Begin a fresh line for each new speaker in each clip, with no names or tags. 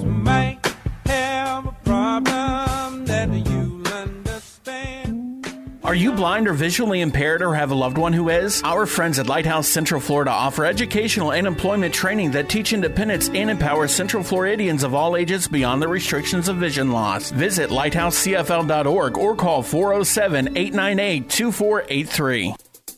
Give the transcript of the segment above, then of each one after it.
might have a problem that you'll understand.
Are you blind or visually impaired or have a loved one who is? Our friends at Lighthouse Central Florida offer educational and employment training that teach independence and empower Central Floridians of all ages beyond the restrictions of vision loss. Visit lighthousecfl.org or call 407-898-2483.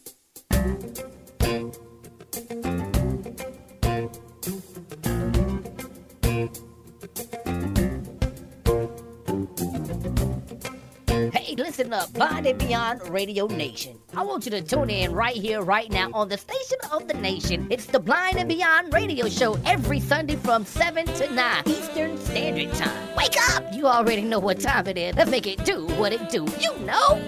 Hey, listen up, Blind and Beyond Radio Nation. I want you to tune in right here, right now, on the station of the nation. It's the Blind and Beyond Radio Show every Sunday from 7 to 9 Eastern Standard Time. Wake up! You already know what time it is. Let's make it do what it do. You know!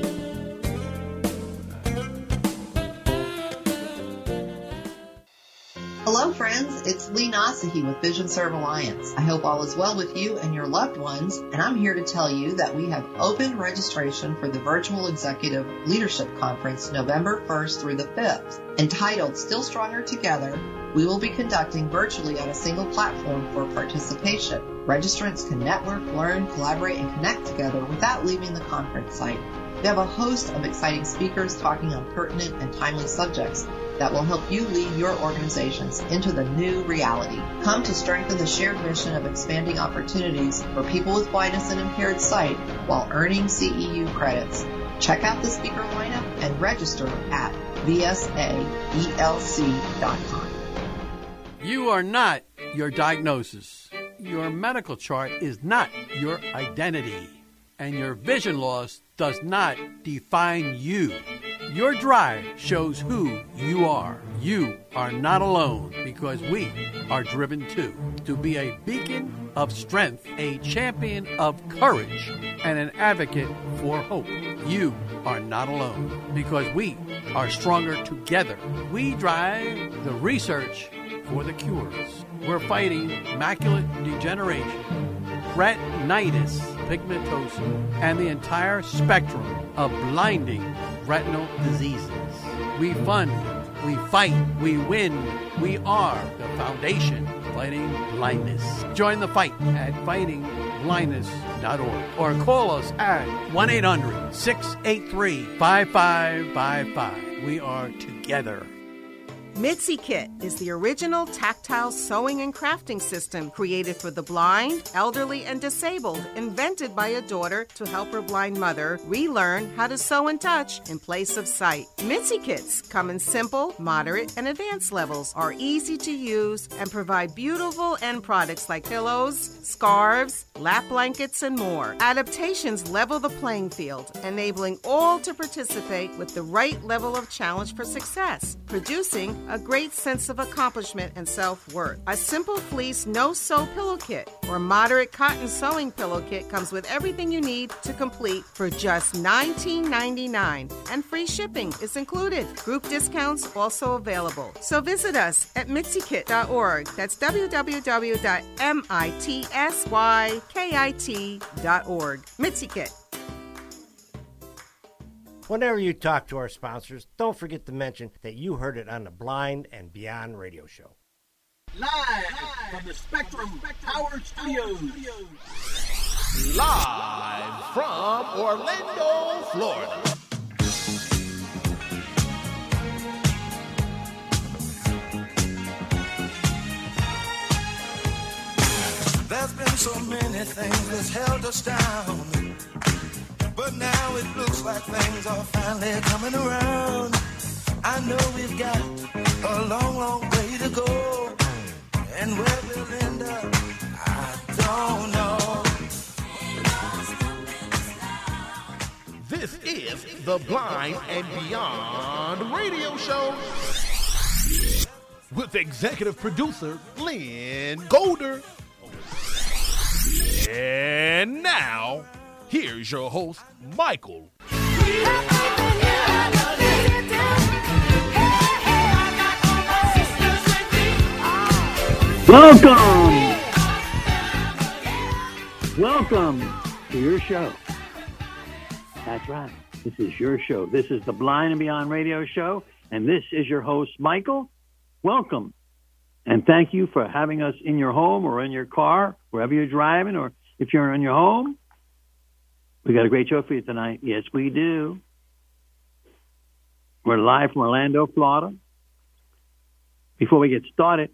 Hello, friends. It's Lee Nasahi with Vision Serve Alliance. I hope all is well with you and your loved ones, and I'm here to tell you that we have open registration for the Virtual Executive Leadership Conference November 1st through the 5th. Entitled Still Stronger Together, we will be conducting virtually on a single platform for participation. Registrants can network, learn, collaborate, and connect together without leaving the conference site. We have a host of exciting speakers talking on pertinent and timely subjects that will help you lead your organizations into the new reality. Come to strengthen the shared mission of expanding opportunities for people with blindness and impaired sight while earning CEU credits. Check out the speaker lineup and register at vsaelc.com.
You are not your diagnosis. Your medical chart is not your identity. And your vision loss does not define you. Your drive shows who you are. You are not alone because we are driven too. To be a beacon of strength, a champion of courage, and an advocate for hope. You are not alone because we are stronger together. We drive the research for the cures. We're fighting macular degeneration, retinitis pigmentosa, and the entire spectrum of blinding retinal diseases. We fund, we fight, we win. We are the foundation fighting blindness. Join the fight at fightingblindness.org or call us at 1-800-683-5555. We are together.
Mitzi Kit is the original tactile sewing and crafting system created for the blind, elderly, and disabled, invented by a daughter to help her blind mother relearn how to sew and touch in place of sight. Mitzi Kits come in simple, moderate, and advanced levels, are easy to use, and provide beautiful end products like pillows, scarves, lap blankets, and more. Adaptations level the playing field, enabling all to participate with the right level of challenge for success, producing a great sense of accomplishment and self-worth. A simple fleece no-sew pillow kit or moderate cotton sewing pillow kit comes with everything you need to complete for just $19.99, and free shipping is included. Group discounts also available. So visit us at mitsykit.org. That's www.mitsykit.org. Mitzi Kit.
Whenever you talk to our sponsors, don't forget to mention that you heard it on the Blind and Beyond Radio Show.
Live from the Spectrum Power Studios.
Live from Orlando, Florida.
There's been so many things that's held us down, but now it looks like things are finally coming around. I know we've got a long, long way to go, and where we'll end up, I don't know.
This is the Blind and Beyond Radio Show with executive producer Lynn Golder. And now, here's your host, Michael.
Welcome to your show. That's right. This is your show. This is the Blind and Beyond Radio Show, and this is your host, Michael. Welcome And thank you for having us in your home or in your car, wherever you're driving, or if you're in your home. We got a great show for you tonight. Yes, we do. We're live from Orlando, Florida. Before we get started,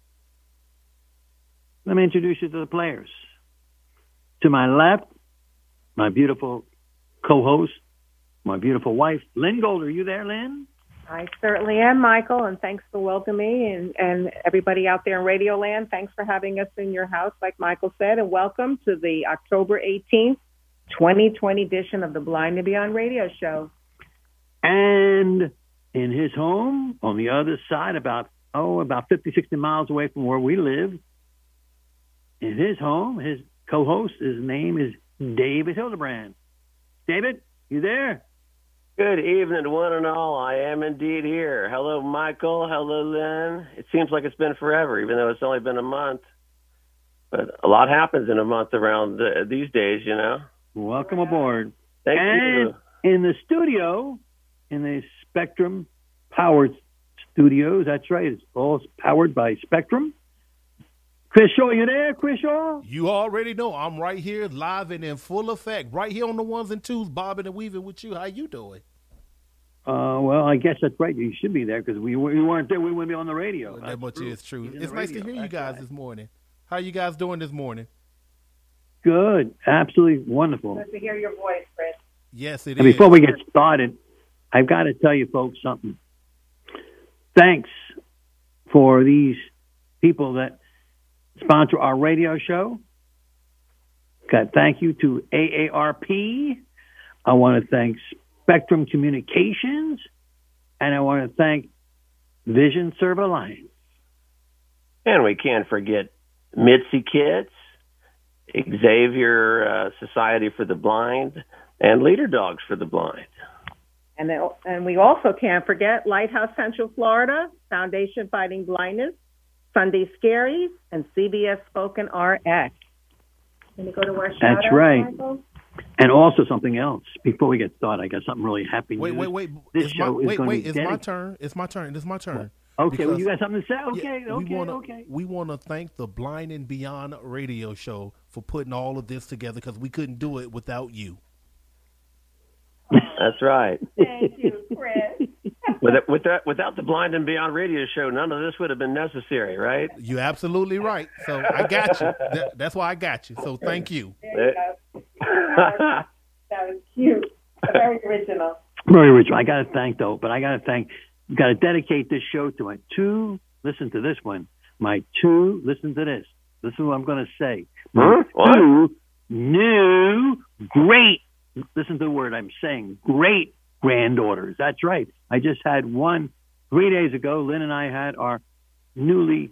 let me introduce you to the players. To my left, my beautiful co-host, my beautiful wife, Lynn Gold. Are you there, Lynn?
I certainly am, Michael, and thanks for welcoming me and everybody out there in Radio Land. Thanks for having us in your house, like Michael said, and welcome to the October 18th, 2020 edition of the Blind and Beyond Radio Show.
And in his home, on the other side, about 50, 60 miles away from where we live, in his home, his co-host, his name is David Hildebrand. David, you there?
Good evening to one and all. I am indeed here. Hello, Michael. Hello, Lynn. It seems like it's been forever, even though it's only been a month. But a lot happens in a month around these days, you know.
Welcome aboard.
Thank you.
In the studio, in the Spectrum Powered Studios, that's right, it's all powered by Spectrum. Chris Shaw, you there, Chris Shaw?
You already know I'm right here, live and in full effect, right here on the ones and twos, bobbing and weaving with you. How you doing?
Well, I guess that's right. You should be there because we weren't there. We wouldn't be on the radio.
Well, that much is true. It's nice to hear you guys this morning. How you guys doing this morning?
Good. Absolutely wonderful.
Good to hear your voice, Chris.
Yes, it
and
is.
Before we get started, I've got to tell you folks something. Thanks for these people that sponsor our radio show. God, thank you to AARP. I want to thank Spectrum Communications, and I want to thank Vision Serve Alliance.
And we can't forget Mitzi Kids, Xavier Society for the Blind, and Leader Dogs for the Blind.
And we also can't forget Lighthouse Central Florida, Foundation Fighting Blindness, Sunday Scaries, and CBS Spoken RX. Can you go to our shout
That's
out,
right.
Michael?
And also something else. Before we get started, I got something really happy.
Wait.
This show is going to be
It's my turn. It's my turn. It's my turn.
Okay, well, you got something to say?
We want to thank the Blind and Beyond Radio Show for putting all of this together because we couldn't do it without you.
That's right.
Thank you, Chris.
Without the Blind and Beyond Radio Show, none of this would have been necessary, right?
You're absolutely right. So I got you. That's why I got you. So thank you.
There you go. That was cute. Very original.
Very original. I got to dedicate this show to my two, listen to this one, listen to this. This is what I'm going to say. My two new great, listen to the word I'm saying, great granddaughters. That's right. I just had one 3 days ago. Lynn and I had our new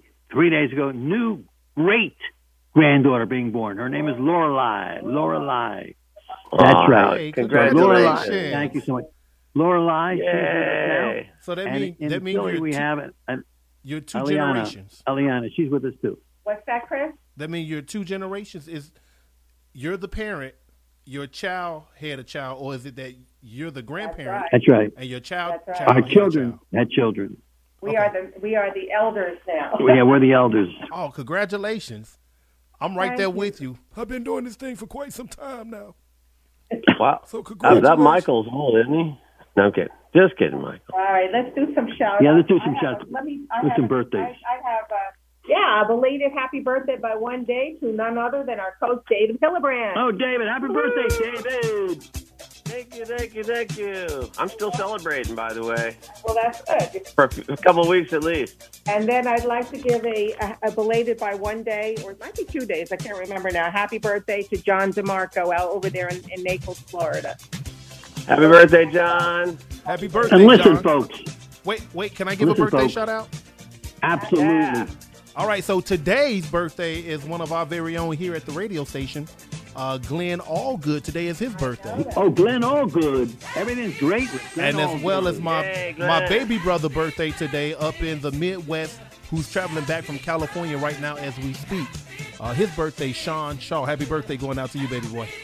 great granddaughter being born. Her name is Lorelei. That's right.
Hey, congratulations.
Lorelei. Thank you so much. Lorelei.
Yay.
So that means you're two generations.
Eliana, she's with us too.
What's that, Chris?
That means you're two generations. You're the parent, your child had a child, or is it that you're the grandparent?
That's right.
And your child,
That's right.
Our children had children.
We are the elders now.
Yeah, we're the elders.
Oh, congratulations. I'm right
Thank
there
you.
with you. I've been doing this thing for quite some time now.
Wow.
So congratulations.
That Michael's old, isn't he? No, I'm kidding. Just kidding, Michael.
All right, let's do some shout-outs.
Yeah, let's do some shout-outs.
Do
some birthdays.
I have a belated happy birthday by one day to none other than our coach, David Hildebrand.
Oh, David, happy birthday, David.
Thank you. I'm still celebrating, by the way.
Well, that's good.
For a couple of weeks at least.
And then I'd like to give a belated by one day, or it might be 2 days, I can't remember now, happy birthday to John DeMarco out over there in Naples, Florida.
Happy birthday, John.
Happy birthday,
And listen,
John.
folks.
Wait, can I give a birthday
folks.
shout out?
Absolutely.
Yeah.
All right, so today's birthday is one of our very own here at the radio station. Glenn Allgood, today is his birthday.
Oh, Glenn Allgood. Everything's great with Glenn
And as well as my
Glenn.
baby brother birthday today up in the Midwest, who's traveling back from California right now as we speak. His birthday, Sean Shaw. Happy birthday going out to you, baby boy.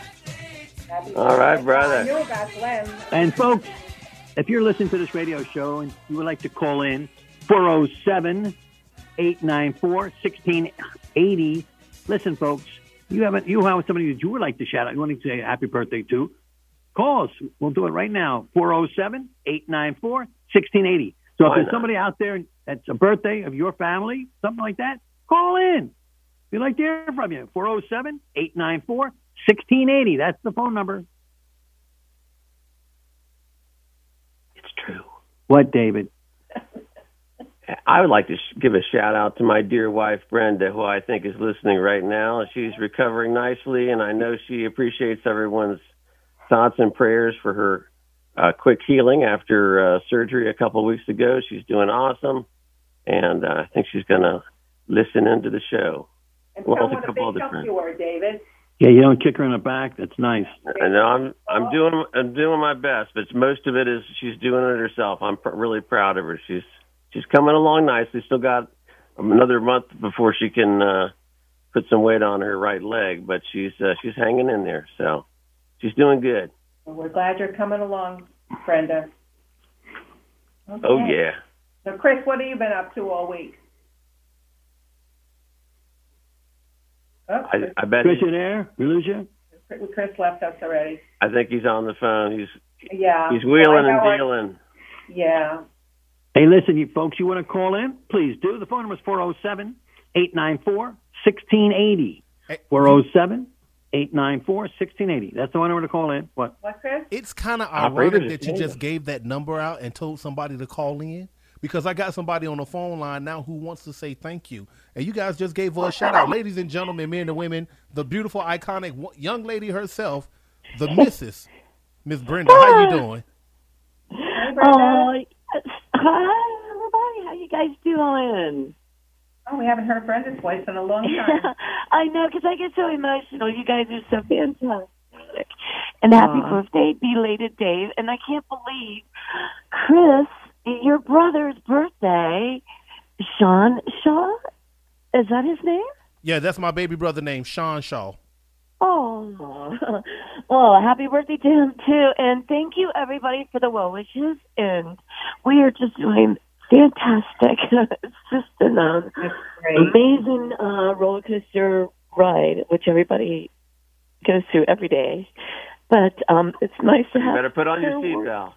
All right, brother.
I knew about Glenn.
And folks, if you're listening to this radio show and you would like to call in, 407-894-1680. Listen, folks, you have somebody that you would like to shout out, you want to say happy birthday to, call us. We'll do it right now, 407-894-1680. So if there's somebody out there that's a birthday of your family, something like that, call in. We'd like to hear from you, 407-894-1680. That's the phone number.
It's true.
What, David?
I would like to give a shout-out to my dear wife, Brenda, who I think is listening right now. She's recovering nicely, and I know she appreciates everyone's thoughts and prayers for her quick healing after surgery a couple of weeks ago. She's doing awesome, and I think she's going to listen into the show.
And tell what a big help you are, David.
Yeah, you don't kick her in the back. That's nice.
I know I'm doing my best, but most of it is she's doing it herself. I'm really proud of her. She's coming along nicely. Still got another month before she can put some weight on her right leg, but she's hanging in there. So she's doing good.
Well, we're glad you're coming along, Brenda. Okay.
Oh yeah.
So, Chris, what have you been up to all week? Oh,
I bet.
Chris, you there? We lose you?
Chris left us already.
I think he's on the phone. He's
wheeling
and dealing.
Yeah.
Hey, listen, you folks, you want to call in? Please do. The phone number is 407-894-1680. 407-894-1680. That's the one number to call in. What,
Chris?
It's kind of ironic that you just gave that number out and told somebody to call in, because I got somebody on the phone line now who wants to say thank you. And you guys just gave her a shout out. Ladies and gentlemen, men and women, the beautiful, iconic young lady herself, the Mrs. Miss Brenda. How you doing?
Hey, Brenda.
Hi, everybody. How you guys doing?
Oh, we haven't heard Brenda's voice in a long time.
I know, because I get so emotional. You guys are so fantastic. And happy birthday, belated Dave. And I can't believe, Chris, your brother's birthday, Sean Shaw? Is that his name?
Yeah, that's my baby brother named Sean Shaw.
Oh, well, happy birthday to him, too. And thank you, everybody, for the well wishes. And we are just doing fantastic. It's just an amazing roller coaster ride, which everybody goes through every day. But it's nice to have.
You better put on your seatbelt.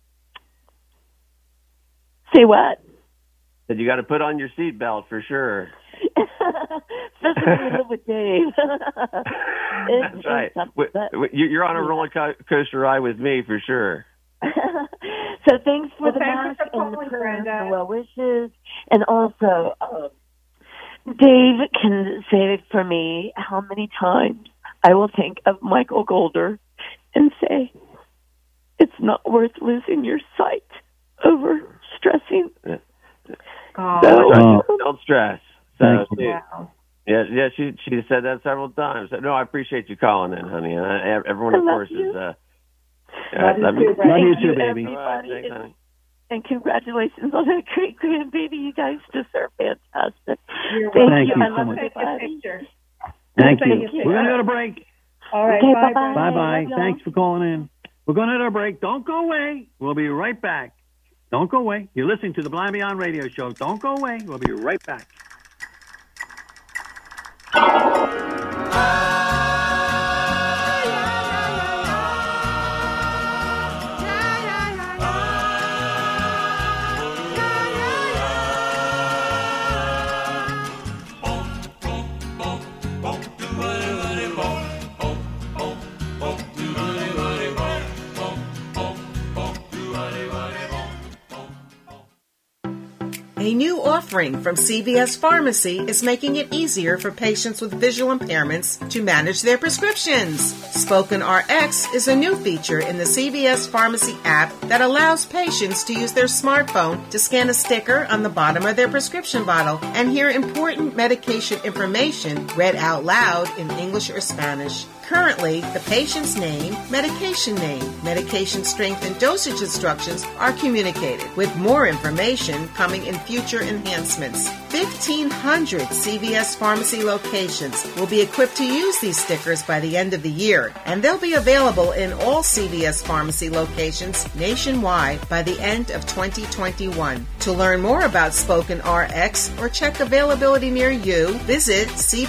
Say what?
Said you got to put on your seatbelt for sure.
Especially when you live with Dave.
That's right. You're on a roller coaster ride with me for sure.
So thanks for the mask and the prayers and well wishes. And also, Dave can say for me how many times I will think of Michael Golder and say, it's not worth losing your sight over stressing.
Don't stress. So,
wow.
Yeah, she said that several times. No, I appreciate you calling in, honey. And everyone, of course, is.
Love you too, baby. Thanks, honey. And congratulations on that great grandbaby. You guys just are fantastic. Thank you. I love everybody.
Thank you. We're going to go to break.
All right.
Okay,
bye-bye.
Bye-bye. Thanks for calling in. We're going to hit our break. Don't go away. We'll be right back. Don't go away. You're listening to the Blind Beyond Radio Show. Don't go away. We'll be right back.
A new offering from CVS Pharmacy is making it easier for patients with visual impairments to manage their prescriptions. Spoken RX is a new feature in the CVS Pharmacy app that allows patients to use their smartphone to scan a sticker on the bottom of their prescription bottle and hear important medication information read out loud in English or Spanish. Currently, the patient's name, medication strength, and dosage instructions are communicated, with more information coming in future enhancements. enhancements. 1,500 CVS Pharmacy locations will be equipped to use these stickers by the end of the year, and they'll be available in all CVS Pharmacy locations nationwide by the end of 2021. To learn more about Spoken RX or check availability near you, visit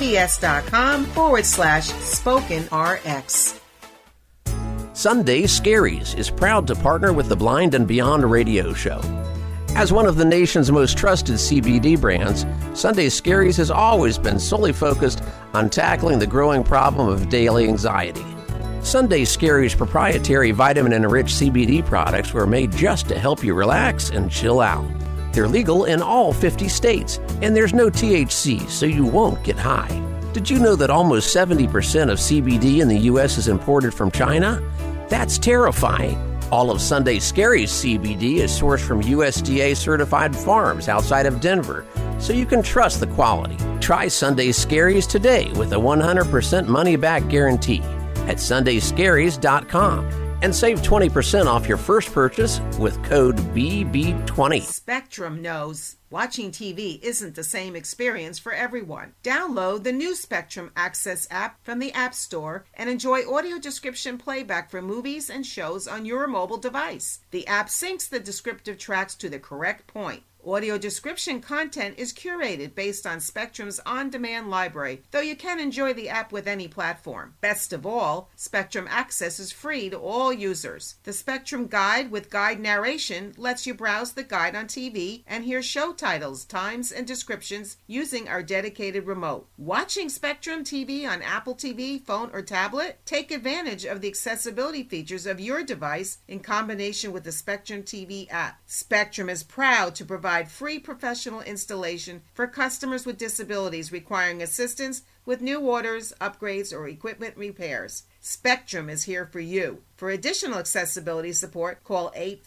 cvs.com/Spoken RX.
Sunday Scaries is proud to partner with the Blind and Beyond radio show. As one of the nation's most trusted CBD brands, Sunday Scaries has always been solely focused on tackling the growing problem of daily anxiety. Sunday Scaries' proprietary vitamin-enriched CBD products were made just to help you relax and chill out. They're legal in all 50 states, and there's no THC, so you won't get high. Did you know that almost 70% of CBD in the U.S. is imported from China? That's terrifying. All of Sunday Scaries CBD is sourced from USDA-certified farms outside of Denver, so you can trust the quality. Try Sunday Scaries today with a 100% money-back guarantee at sundayscaries.com and save 20% off your first purchase with code BB20.
Spectrum knows watching TV isn't the same experience for everyone. Download the new Spectrum Access app from the App Store and enjoy audio description playback for movies and shows on your mobile device. The app syncs the descriptive tracks to the correct point. Audio description content is curated based on Spectrum's on-demand library, though you can enjoy the app with any platform. Best of all, Spectrum Access is free to all users. The Spectrum Guide with guide narration lets you browse the guide on TV and hear show titles, times, and descriptions using our dedicated remote. Watching Spectrum TV on Apple TV, phone, or tablet? Take advantage of the accessibility features of your device in combination with the Spectrum TV app. Spectrum is proud to provide free professional installation for customers with disabilities requiring assistance with new orders, upgrades, or equipment repairs. Spectrum is here for you. For additional accessibility support, call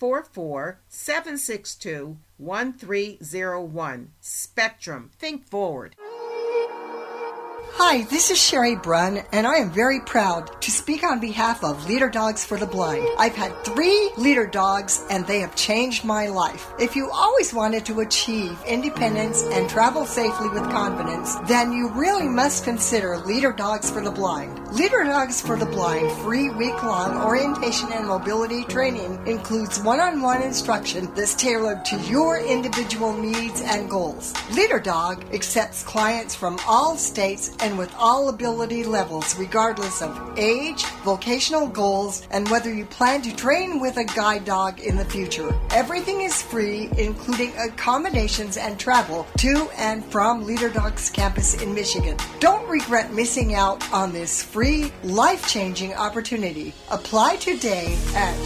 844-762-1301. Spectrum. Think forward.
Hi, this is Sherry Brunn, and I am very proud to speak on behalf of Leader Dogs for the Blind. I've had 3 Leader Dogs, and they have changed my life. If you always wanted to achieve independence and travel safely with confidence, then you really must consider Leader Dogs for the Blind. Leader Dogs for the Blind free week-long orientation and mobility training includes one-on-one instruction that's tailored to your individual needs and goals. Leader Dog accepts clients from all states and with all ability levels, regardless of age, vocational goals, and whether you plan to train with a guide dog in the future. Everything is free, including accommodations and travel to and from Leader Dog's campus in Michigan. Don't regret missing out on this free, life-changing opportunity. Apply today at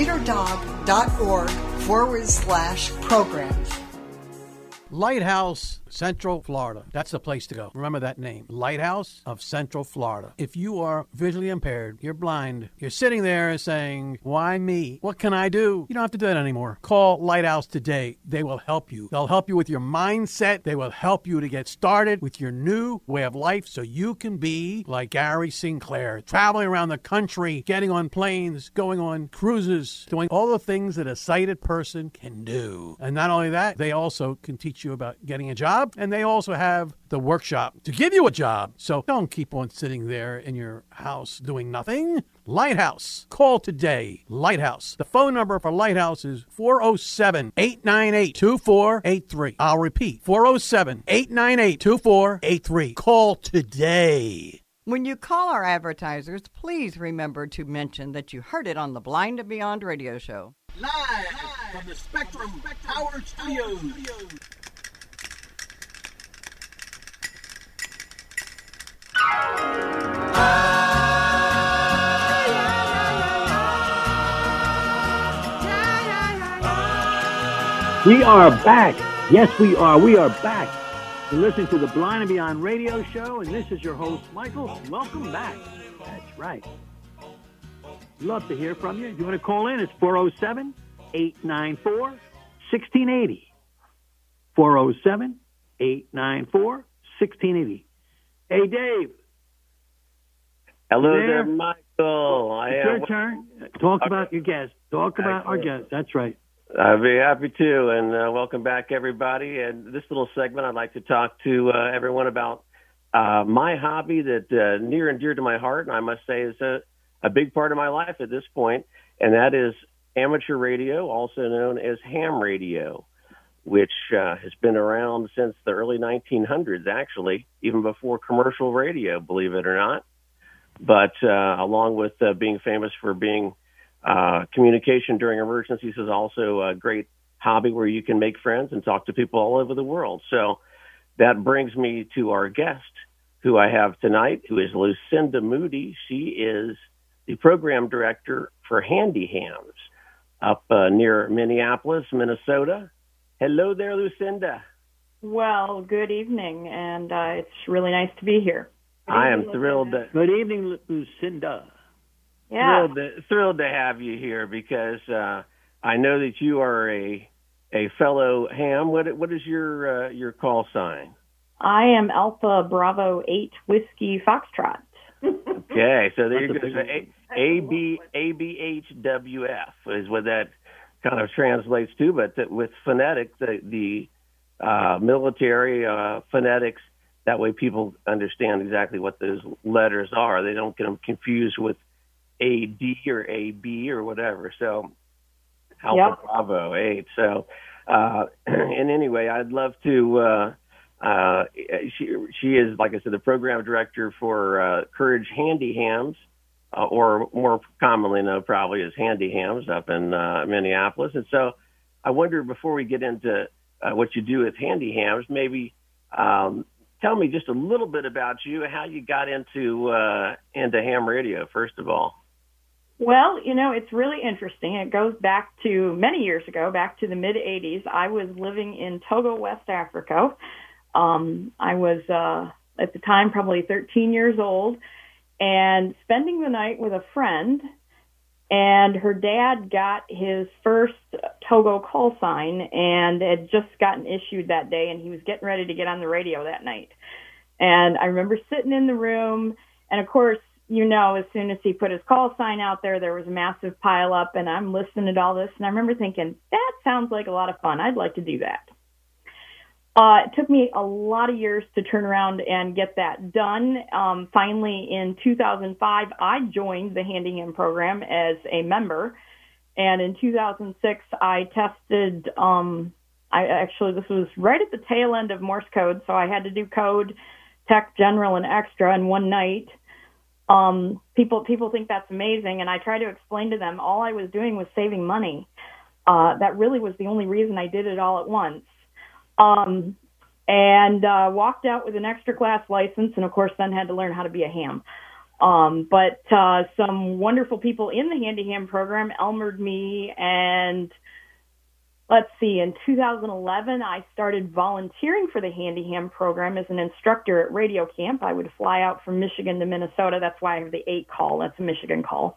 leaderdog.org/programs.
Lighthouse Central Florida. That's the place to go. Remember that name. Lighthouse of Central Florida. If you are visually impaired, you're blind, you're sitting there saying, why me? What can I do? You don't have to do that anymore. Call Lighthouse today. They will help you. They'll help you with your mindset. They will help you to get started with your new way of life so you can be like Gary Sinclair, traveling around the country, getting on planes, going on cruises, doing all the things that a sighted person can do. And not only that, they also can teach you about getting a job. And they also have the workshop to give you a job. So don't keep on sitting there in your house doing nothing. Lighthouse. Call today. Lighthouse. The phone number for Lighthouse is 407-898-2483. I'll repeat. 407-898-2483. Call today.
When you call our advertisers, please remember to mention that you heard it on the Blind and Beyond radio show.
Live from the Spectrum Power Studios.
We are back. Yes, we are. We are back. You're listening to the Blind and Beyond radio show, and this is your host, Michael. Welcome back. That's right. Love to hear from you. If you want to call in, it's 407-894-1680. 407-894-1680. Hey, Dave.
Hello there, Michael.
It's your turn. Talk about your guest. Talk about our guest. That's right.
I'd be happy to, and welcome back, everybody. And this little segment, I'd like to talk to everyone about my hobby that near and dear to my heart, and I must say is a big part of my life at this point, and that is amateur radio, also known as ham radio, which has been around since the early 1900s, actually, even before commercial radio, believe it or not. But along with being famous for being communication during emergencies is also a great hobby where you can make friends and talk to people all over the world. So that brings me to our guest, who I have tonight, who is Lucinda Moody. She is the program director for Handy Hams up near Minneapolis, Minnesota. Hello there, Lucinda.
Well, good evening, and it's really nice to be here.
I am thrilled.
Good evening, Lucinda.
Yeah.
Thrilled to have you here because I know that you are a fellow ham. What is your call sign?
I am Alpha Bravo 8 Whiskey Foxtrot.
Okay, so there you go. So ABHWF is what that kind of translates to, but with phonetic, the military phonetics, that way people understand exactly what those letters are. They don't get them confused with AD or AB or whatever. So Alpha Bravo 8. So and anyway, I'd love to she is, like I said, the program director for Courage Handy Hams, or more commonly known probably as Handy Hams up in Minneapolis. And so I wonder, before we get into what you do with Handy Hams, maybe tell me just a little bit about you, how you got into ham radio, first of all.
Well, it's really interesting. It goes back to many years ago, back to the mid-'80s. I was living in Togo, West Africa. I was, at the time, probably 13 years old, and spending the night with a friend, and her dad got his first Togo call sign and had just gotten issued that day, and he was getting ready to get on the radio that night. And I remember sitting in the room, and of course, as soon as he put his call sign out there, there was a massive pile up, and I'm listening to all this, and I remember thinking, that sounds like a lot of fun. I'd like to do that. It took me a lot of years to turn around and get that done. Finally, in 2005, I joined the Handy Ham program as a member. And in 2006, I tested, this was right at the tail end of Morse code. So I had to do code, tech, general, and extra in one night. People think that's amazing. And I try to explain to them all I was doing was saving money. That really was the only reason I did it all at once. And walked out with an extra class license, and of course then had to learn how to be a ham. But some wonderful people in the Handy Ham program elmered me, and let's see, in 2011 I started volunteering for the Handy Ham program as an instructor at radio camp. I would fly out from Michigan to Minnesota. That's why I have the 8 call. That's a Michigan call.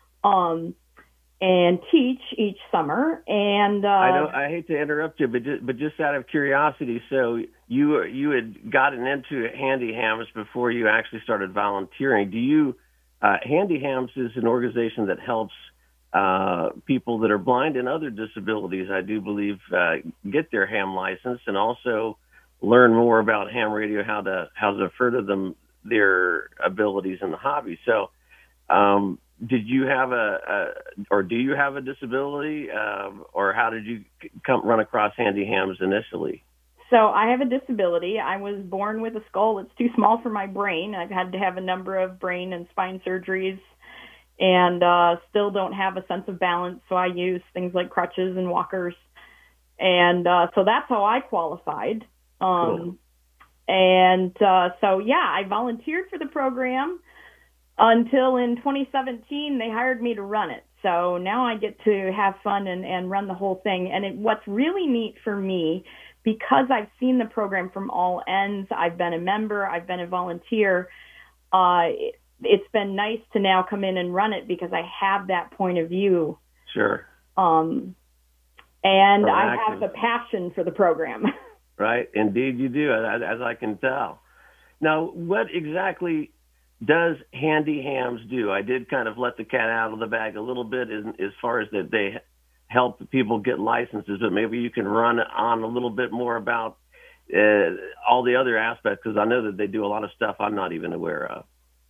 And teach each summer. And
I hate to interrupt you, but just out of curiosity, so you had gotten into Handy Hams before you actually started volunteering. Do you? Handy Hams is an organization that helps people that are blind and other disabilities, I do believe, get their ham license and also learn more about ham radio, how to further their abilities in the hobby. So. Did you have do you have a disability, or how did you run across Handy Hams initially?
So I have a disability. I was born with a skull that's too small for my brain. I've had to have a number of brain and spine surgeries, and still don't have a sense of balance. So I use things like crutches and walkers, and so that's how I qualified.
Cool.
And I volunteered for the program. Until in 2017, they hired me to run it. So now I get to have fun and run the whole thing. And what's really neat for me, because I've seen the program from all ends, I've been a member, I've been a volunteer, it's been nice to now come in and run it because I have that point of view.
Sure.
And I have the passion for the program.
Right. Indeed you do, as I can tell. Now, what exactly does Handy Hams do? I did kind of let the cat out of the bag a little bit as far as that they help people get licenses, but maybe you can run on a little bit more about all the other aspects, because I know that they do a lot of stuff I'm not even aware of.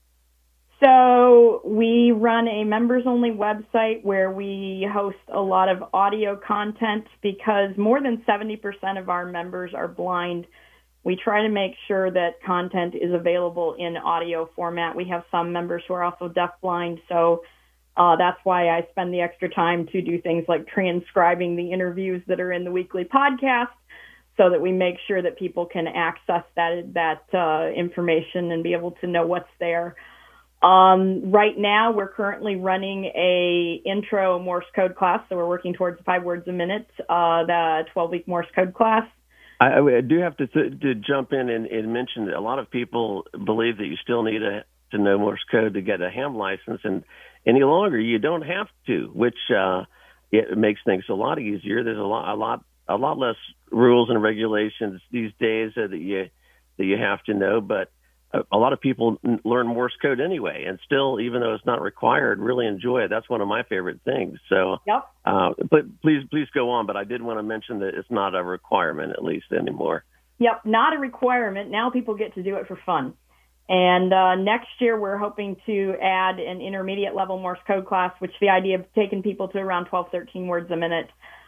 So we run a members-only website where we host a lot of audio content because more than 70% of our members are blind. We try to make sure that content is available in audio format. We have some members who are also deafblind, so that's why I spend the extra time to do things like transcribing the interviews that are in the weekly podcast so that we make sure that people can access that information and be able to know what's there. Right now, we're currently running a intro Morse code class, so we're working towards 5 words a minute, the 12-week Morse code class.
I do have to jump in and mention that a lot of people believe that you still need to know Morse code to get a ham license, and any longer you don't have to, which it makes things a lot easier. There's a lot less rules and regulations these days that you have to know, but a lot of people learn Morse code anyway, and still, even though it's not required, really enjoy it. That's one of my favorite things. So,
yep.
But please go on. But I did want to mention that it's not a requirement, at least anymore.
Yep, not a requirement. Now people get to do it for fun. And next year, we're hoping to add an intermediate level Morse code class, which the idea of taking people to around 12, 13 words a minute.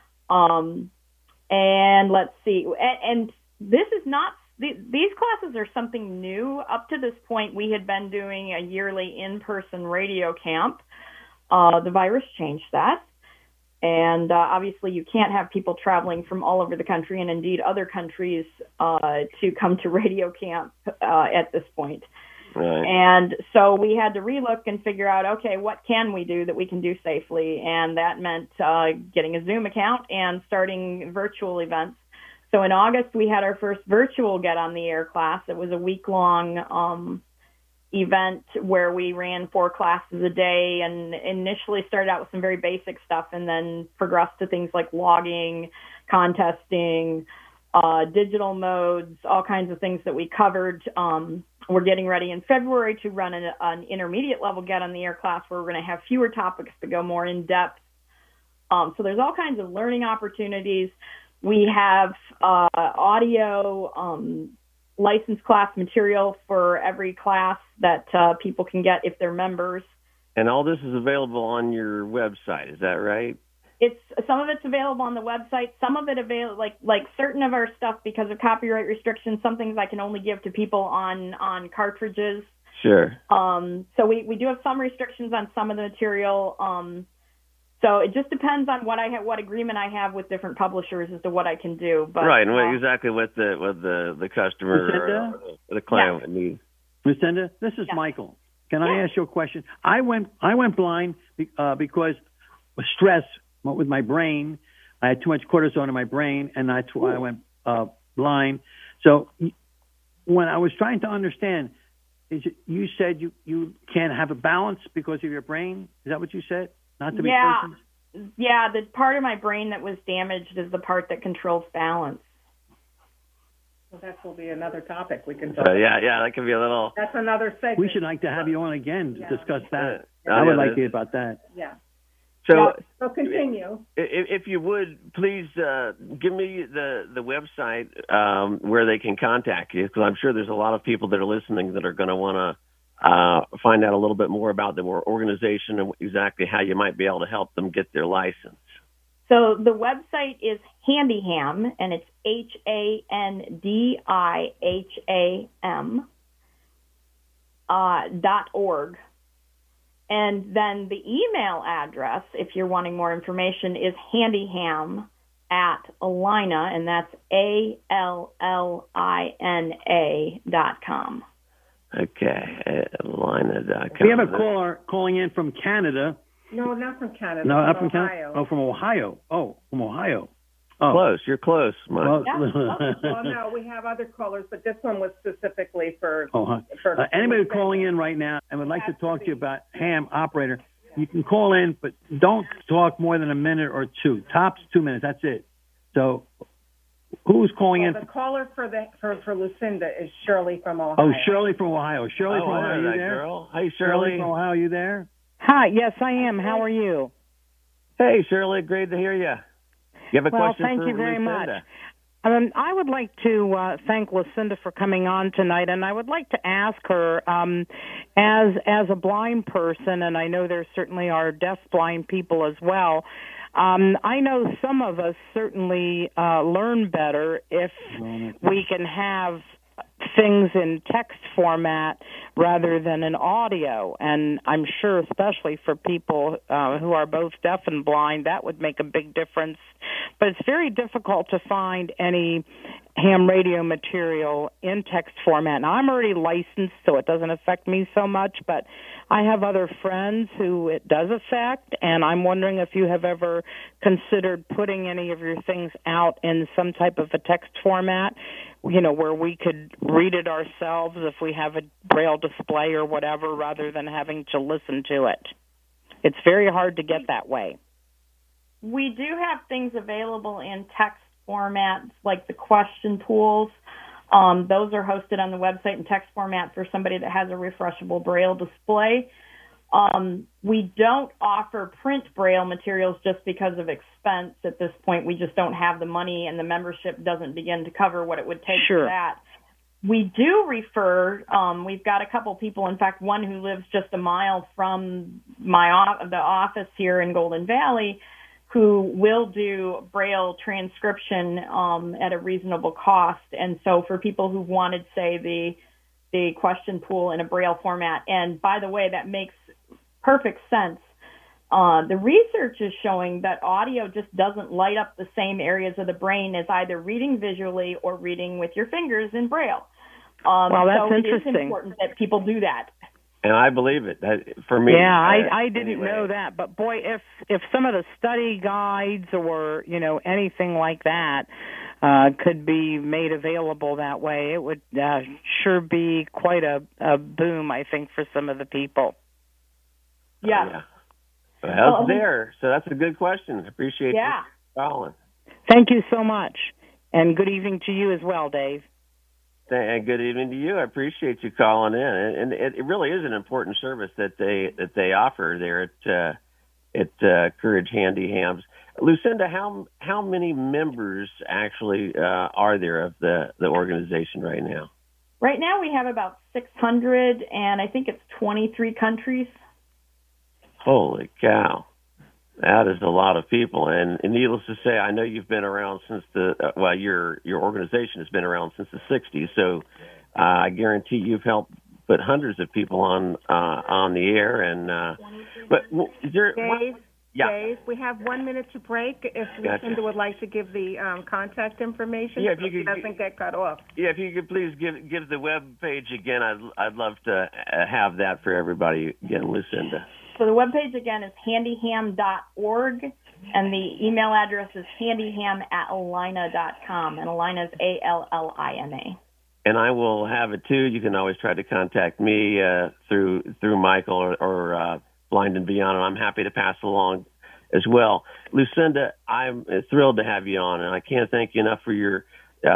And let's see. And this is not. These classes are something new. Up to this point, we had been doing a yearly in-person radio camp. The virus changed that. And obviously, you can't have people traveling from all over the country and indeed other countries to come to radio camp at this point.
Right.
And so we had to relook and figure out, okay, what can we do that we can do safely? And that meant getting a Zoom account and starting virtual events. So in August, we had our first virtual Get on the Air class. It was a week-long event where we ran 4 classes a day and initially started out with some very basic stuff and then progressed to things like logging, contesting, digital modes, all kinds of things that we covered. We're getting ready in February to run an intermediate level Get on the Air class where we're going to have fewer topics to go more in depth. So there's all kinds of learning opportunities. We have audio license class material for every class that people can get if they're members.
And all this is available on your website, is that right?
Some of it's available on the website. Some of it available, like certain of our stuff, because of copyright restrictions. Some things I can only give to people on cartridges.
Sure.
So we do have some restrictions on some of the material. So it just depends on what agreement I have with different publishers as to what I can do. But,
right, and exactly what the customer or the client would need.
Lucinda, this is Michael. Can I ask you a question? I went blind because of stress with my brain. I had too much cortisone in my brain, and that's why I went blind. So when I was trying to understand, you said you can't have a balance because of your brain? Is that what you said? Not to be persons?
Yeah, the part of my brain that was damaged is the part that controls balance.
Well, that will be another topic we can talk
about. Yeah, that could be a little...
That's another segment.
We should like to have you on again to discuss that. I would like to hear about that.
Yeah.
So
continue.
If you would, please give me the website where they can contact you, because I'm sure there's a lot of people that are listening that are going to want to find out a little bit more about the organization and exactly how you might be able to help them get their license.
So the website is Handiham, and it's HANDIHAM.org. And then the email address, if you're wanting more information, is handiham@Allina, and that's ALLINA.com.
Okay, Allina.com.
We have a caller calling in from Canada.
No, not from Canada.
No, not from
Ohio.
Canada. Oh, from Ohio. Oh, from Ohio.
Oh. Close. You're close, Mike.
Well, no, we have other callers, but this one was specifically for...
anybody calling in right now and would like to talk to you about ham operator, you can call in, but don't talk more than a minute or two. Tops 2 minutes. That's it. So who's calling in?
The caller for Lucinda is Shirley from Ohio.
Oh, Shirley from Ohio. Shirley from Ohio, you there?
Girl. Hey,
Shirley from Ohio, you there?
Hi, yes, I am. How are you?
Hey, Shirley, great to hear you. You have a question
thank
for
you very much.
Lucinda?
I would like to thank Lucinda for coming on tonight, and I would like to ask her, as a blind person, and I know there certainly are deaf-blind people as well, I know some of us certainly learn better if we can have things in text format rather than in audio, and I'm sure especially for people who are both deaf and blind, that would make a big difference. But it's very difficult to find any ham radio material in text format. Now, I'm already licensed, so it doesn't affect me so much, but I have other friends who it does affect, and I'm wondering if you have ever considered putting any of your things out in some type of a text format, you know, where we could read it ourselves if we have a Braille display or whatever, rather than having to listen to it. It's very hard to get that way.
We do have things available in text formats, like the question pools. Those are hosted on the website in text format for somebody that has a refreshable Braille display. We don't offer print Braille materials just because of expense. At this point, we just don't have the money, and the membership doesn't begin to cover what it would take for that. We do refer, we've got a couple people, in fact, one who lives just a mile from the office here in Golden Valley, who will do Braille transcription at a reasonable cost. And so for people who wanted, say, the question pool in a Braille format, and by the way, that makes perfect sense. The research is showing that audio just doesn't light up the same areas of the brain as either reading visually or reading with your fingers in Braille.
Well, that's
so
interesting.
It is important that people do that.
And I believe it. For me,
yeah, I didn't know that. But boy, if some of the study guides or anything like that could be made available that way, it would sure be quite a boom, I think, for some of the people.
Yeah.
Well, it's there. So that's a good question. I appreciate you calling.
Thank you so much, and good evening to you as well, Dave.
And good evening to you. I appreciate you calling in, and it really is an important service that they offer there at Courage Handy Hams. Lucinda, how many members actually are there of the organization right now?
Right now we have about 600, and I think it's 23 countries.
Holy cow. That is a lot of people, and needless to say, I know you've been around since your organization has been around since the 60s, so I guarantee you've helped put hundreds of people on the air. And but is there?
Dave, we have 1 minute to break. If Lucinda would like to give the contact information,
if you could,
doesn't get cut off. Yeah,
if you could please give the web page again, I'd love to have that for everybody again, Lucinda.
So the webpage, again, is handyham.org, and the email address is handyham@allina.com, and Allina is ALLINA.
And I will have it, too. You can always try to contact me through Michael or Blind and Beyond, and I'm happy to pass along as well. Lucinda, I'm thrilled to have you on, and I can't thank you enough for your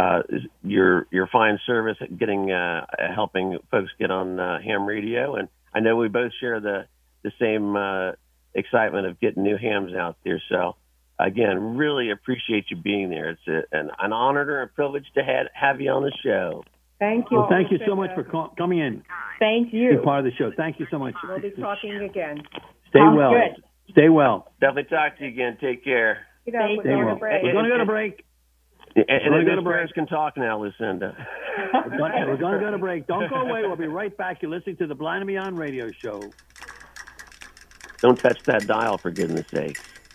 fine service at helping folks get on ham radio, and I know we both share the same excitement of getting new hams out there. So, again, really appreciate you being there. It's an honor and a privilege to have you on the show.
Thank you.
Well, thank you so much for coming in.
Thank you.
Be part of the show. Thank you so much.
We'll be talking again.
Stay well.
Good.
Stay well.
Definitely talk to you again. Take care.
We're going to break.
We're going to go to break.
And the birds can talk now, Lucinda.
We're going to go to break. Don't go away. We'll be right back. You're listening to the Blind and Beyond radio show.
Don't touch that dial, for goodness sake.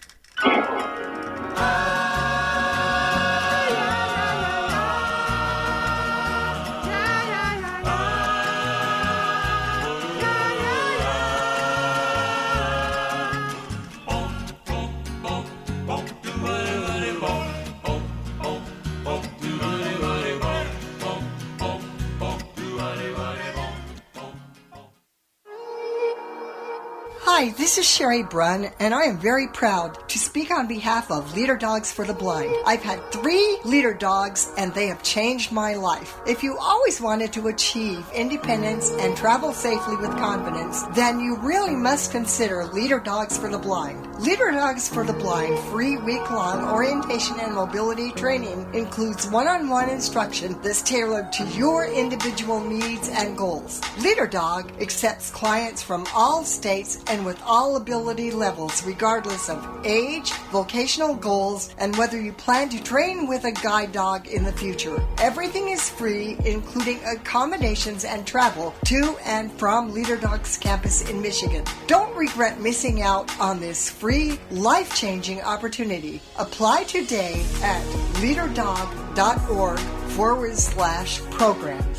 Hi, this is Sherry Brunn, and I am very proud to speak on behalf of Leader Dogs for the Blind. I've had 3 Leader Dogs, and they have changed my life. If you always wanted to achieve independence and travel safely with confidence, then you really must consider Leader Dogs for the Blind. Leader Dogs for the Blind free week-long orientation and mobility training includes one-on-one instruction that's tailored to your individual needs and goals. Leader Dog accepts clients from all states and with all ability levels, regardless of age, vocational goals, and whether you plan to train with a guide dog in the future. Everything is free, including accommodations and travel to and from Leader Dog's campus in Michigan. Don't regret missing out on this free, life-changing opportunity. Apply today at leaderdog.org/programs.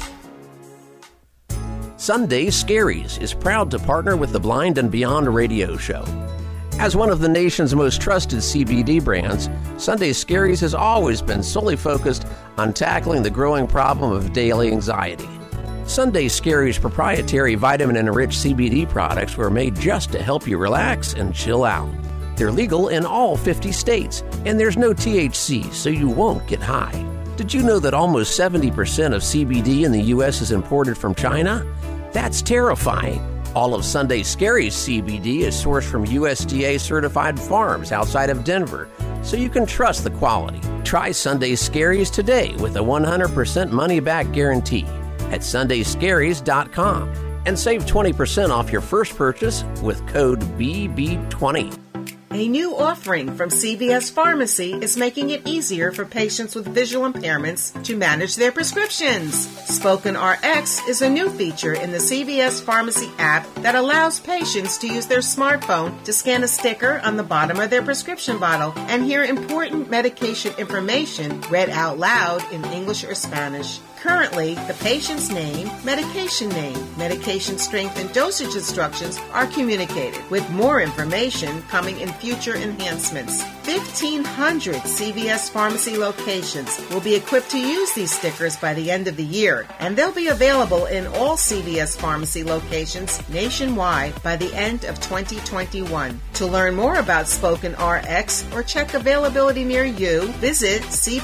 Sunday Scaries is proud to partner with the Blind and Beyond radio show. As one of the nation's most trusted CBD brands, Sunday Scaries has always been solely focused on tackling the growing problem of daily anxiety. Sunday Scaries' proprietary vitamin-enriched CBD products were made just to help you relax and chill out. They're legal in all 50 states, and there's no THC, so you won't get high. Did you know that almost 70% of CBD in the U.S. is imported from China? That's terrifying. All of Sunday Scaries CBD is sourced from USDA-certified farms outside of Denver, so you can trust the quality. Try Sunday Scaries today with a 100% money-back guarantee at sundayscaries.com and save 20% off your first purchase with code BB20.
A new offering from CVS Pharmacy is making it easier for patients with visual impairments to manage their prescriptions. Spoken RX is a new feature in the CVS Pharmacy app that allows patients to use their smartphone to scan a sticker on the bottom of their prescription bottle and hear important medication information read out loud in English or Spanish. Currently, the patient's name, medication strength, and dosage instructions are communicated, with more information coming in future enhancements. 1,500 CVS Pharmacy locations will be equipped to use these stickers by the end of the year, and they'll be available in all CVS Pharmacy locations nationwide by the end of 2021. To learn more about Spoken RX or check availability near you, visit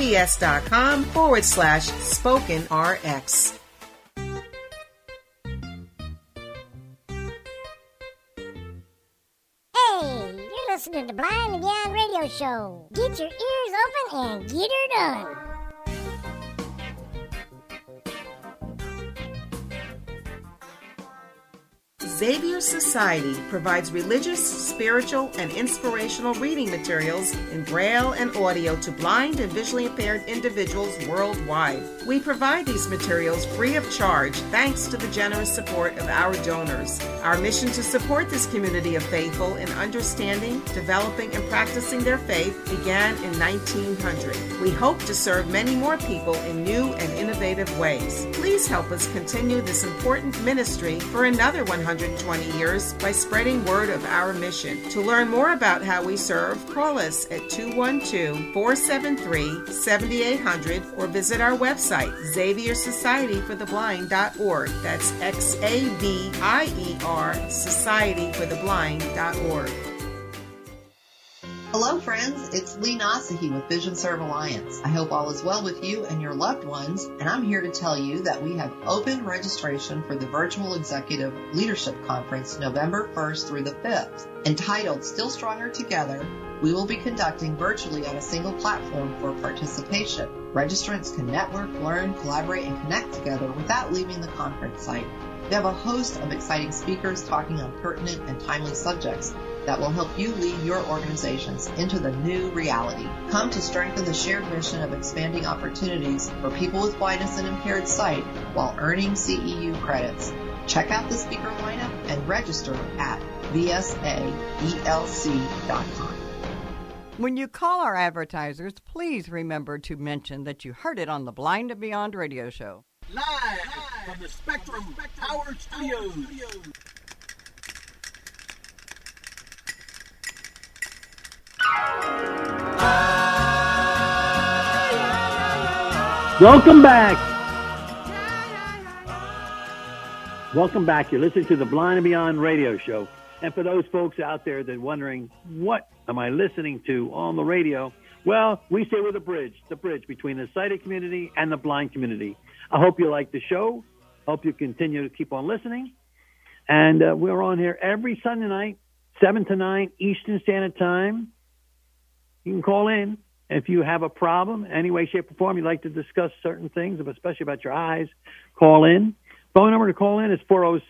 cvs.com/Spoken RX.
Hey, you're listening to Blind and Beyond Radio Show. Get your ears open and get her done.
Xavier Society provides religious, spiritual, and inspirational reading materials in Braille and audio to blind and visually impaired individuals worldwide. We provide these materials free of charge thanks to the generous support of our donors. Our mission to support this community of faithful in understanding, developing, and practicing their faith began in 1900. We hope to serve many more people in new and innovative ways. Please help us continue this important ministry for another 120 years by spreading word of our mission. To learn more about how we serve, call us at 212-473-7800 or visit our website, XavierSocietyForTheBlind.org. That's XAVIER Societyfortheblind.org.
Hello, friends. It's Lee Nasahi with Vision Serve Alliance. I hope all is well with you and your loved ones, and I'm here to tell you that we have open registration for the Virtual Executive Leadership Conference November 1st through the 5th. Entitled Still Stronger Together, we will be conducting virtually on a single platform for participation. Registrants can network, learn, collaborate, and connect together without leaving the conference site. We have a host of exciting speakers talking on pertinent and timely subjects that will help you lead your organizations into the new reality. Come to strengthen the shared mission of expanding opportunities for people with blindness and impaired sight while earning CEU credits. Check out the speaker lineup and register at vsaelc.com.
When you call our advertisers, please remember to mention that you heard it on the Blind and Beyond radio show.
Live from the Spectrum Power Studios.
Welcome back. Welcome back. You're listening to the Blind and Beyond radio show. And for those folks out there that are wondering, what am I listening to on the radio? Well, we say we're the bridge between the sighted community and the blind community. I hope you like the show. Hope you continue to keep on listening. And we're on here every Sunday night 7 to 9 Eastern Standard Time. You can call in. If you have a problem, any way, shape, or form, you'd like to discuss certain things, especially about your eyes, call in. Phone number to call in is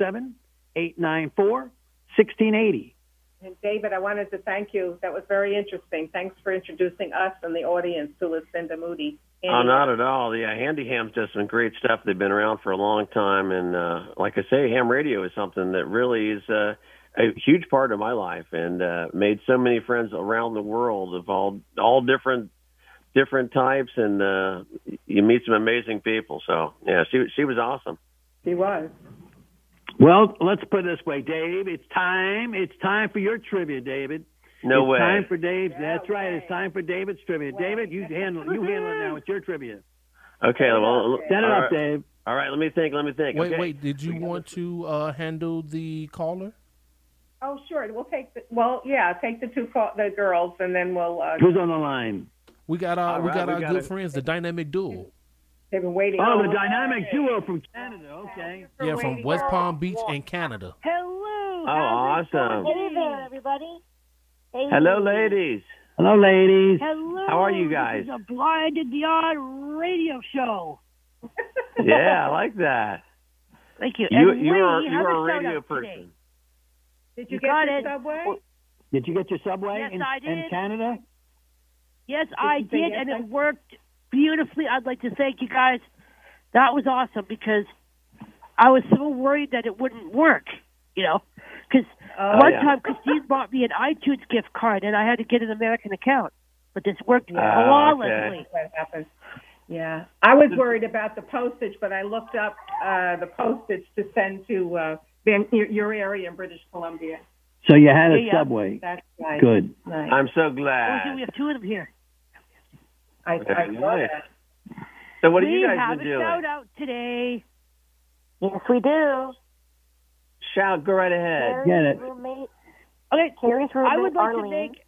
407-894-1680.
And David, I wanted to thank you. That was very interesting. Thanks for introducing us and the audience to Lucinda Moody.
Oh, not at all. Yeah, Handy Ham's does some great stuff. They've been around for a long time. And like I say, ham radio is something that really is a huge part of my life, and made so many friends around the world of all different types, and you meet some amazing people. So, yeah, she was awesome.
She was.
Well, let's put it this way, Dave. It's time for your trivia, David.
No way.
It's time for Dave. That's right. It's time for David's trivia. David, you handle it now. It's your trivia.
Okay. Well,
set it up, Dave.
All right. Let me think.
Wait. Did you want to handle the caller?
Oh, sure. We'll take the girls, and then we'll.
Who's on the line?
We got our good friends, the Dynamic Duo.
They've been waiting.
Oh, the Dynamic Duo from Canada. Okay.
Yeah, from West Palm Beach in Canada.
Hello.
Oh, awesome.
Hey there, everybody. Hey.
Hello, ladies.
Hello, ladies.
Hello.
How are you guys?
This is a Blind and Beyond radio show.
Yeah, I like that.
Thank you.
You
are
a radio person.
Today.
Did you get your subway?
Did you get your subway
Yes, I did.
in Canada?
Yes, I did, and it worked beautifully. I'd like to thank you guys. That was awesome because I was so worried that it wouldn't work, because one time Christine bought me an iTunes gift card, and I had to get an American account. But this worked flawlessly.
Okay. That happened. Yeah. I was worried about the postage, but I looked up the postage to send to your area in British Columbia.
So you had a subway.
That's nice.
Good.
Nice.
I'm so glad.
We have two of them here.
I saw that.
So what have you guys
been
doing?
We have a shout-out today.
Yes, we do.
Shout, go right ahead.
Get it.
Roommate.
Okay,
Carrie's roommate,
I would like
Arlene.
to make...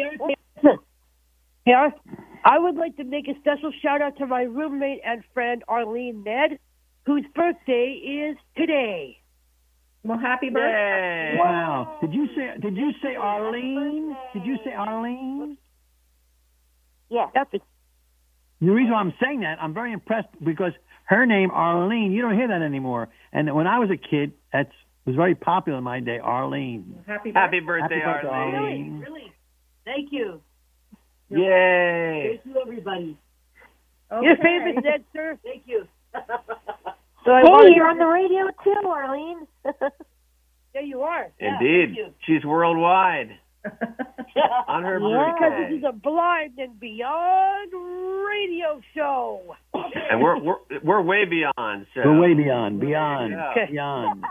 I would like to make a special shout-out to my roommate and friend, Arlene Ned, whose birthday is today.
Well, happy birthday.
Wow. Did you say Arlene? Did you say Arlene?
Yes.
That's it.
The reason why I'm saying that, I'm very impressed because her name, Arlene, you don't hear that anymore. And when I was a kid, that was very popular in my day, Arlene.
Happy
birthday, Arlene.
Really? Thank you.
Yay.
Thank you, everybody.
Okay.
Your favorite, Ned, sir. Thank you.
You're on the radio too, Arlene.
There you are.
Indeed.
Yeah,
she's worldwide. On her
because
birthday.
this is a Blind and Beyond radio show.
And we're way beyond. So.
We're way beyond.
Yeah.
Beyond.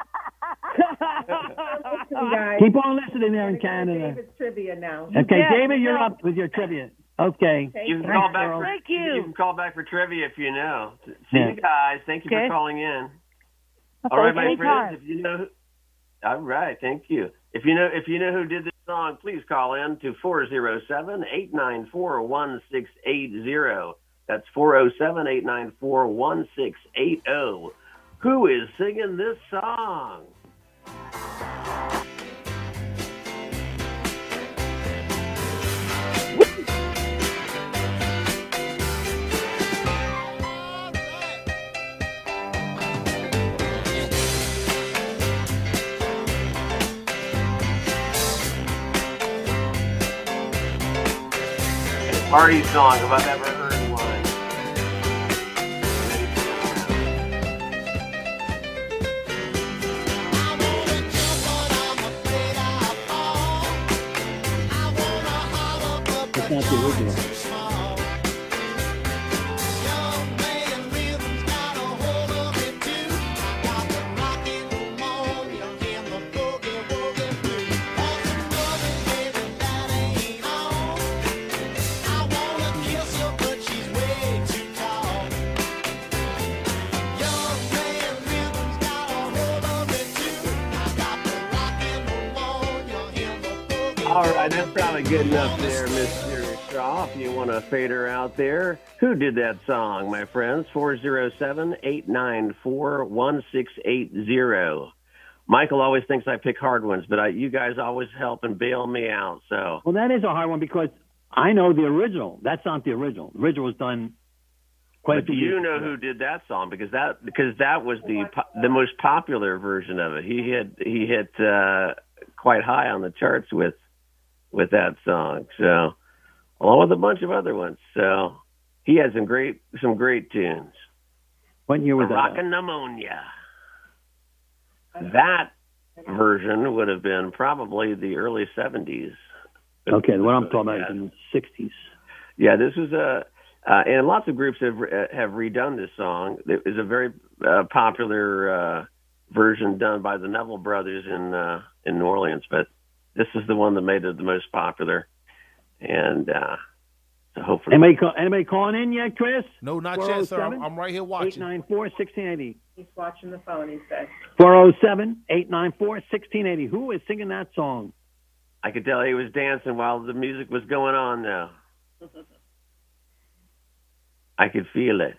Guys.
Keep on listening there in Canada.
David's trivia now.
Okay,
Yeah,
David, you're up with your trivia. Okay.
You can call back for
Thank you.
You can call back for trivia if you know. See
Yeah.
you guys. Thank you for calling in. All right, my friends. If you know. All right, thank you. If you know who did this song, please call in to 407-894-1680. That's 407-894-1680. Who is singing this song? Party song if I've ever heard one.
It's not the original.
All right, that's probably good enough there, Mr. Shaw, if you want to fade her out there. Who did that song, my friends? 407-894-1680. Michael always thinks I pick hard ones, but you guys always help and bail me out. So
Well, that is a hard one because I know the original. That's not the original. The original was done quite a
but
few
do you
years
know
ago.
who did that song? Because that was the most popular version of it. He hit quite high on the charts with that song. So along with a bunch of other ones. So he had some great tunes.
What year was that?
Rockin' Pneumonia. That version would have been probably the early 70s.
Okay, what I'm talking about is in the 60s.
Yeah, this was and lots of groups have redone this song. It was a very popular version done by the Neville Brothers in New Orleans, but this is the one that made it the most popular. And so hopefully,
anybody calling in yet, Chris?
No, not yet, sir. I'm right here watching.
894-1680.
He's watching the phone, he said.
407-894-1680. Who is singing that song?
I could tell he was dancing while the music was going on now. I could feel it.